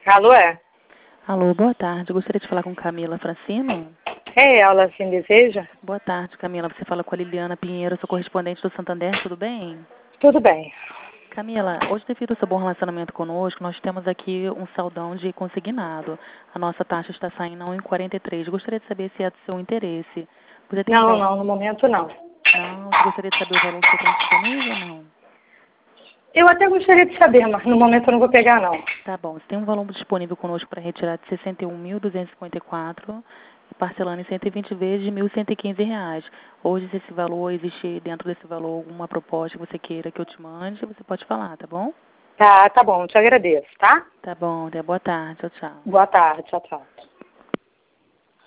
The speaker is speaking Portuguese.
Alô, é? Alô, boa tarde. Gostaria de falar com Camila Francino. É ela, assim, deseja? Boa tarde, Camila. Você fala com a Liliana Pinheiro, sou correspondente do Santander, tudo bem? Tudo bem. Camila, hoje devido ao seu bom relacionamento conosco, nós temos aqui um saldão de consignado. A nossa taxa está saindo a 1,43. Gostaria de saber se é do seu interesse. Você tem Não, no momento não. Não, você gostaria de saber o valor que você tem disponível ou não? Eu até gostaria de saber, mas no momento eu não vou pegar, não. Tá bom, você tem um valor disponível conosco para retirar de R$ 61.254 e parcelando em 120 vezes de R$ 1.115. Hoje, se esse valor existe dentro desse valor alguma proposta que você queira que eu te mande, você pode falar, tá bom? Tá bom, te agradeço, tá? Tá bom, até boa tarde, tchau, tchau. Boa tarde, tchau, tchau.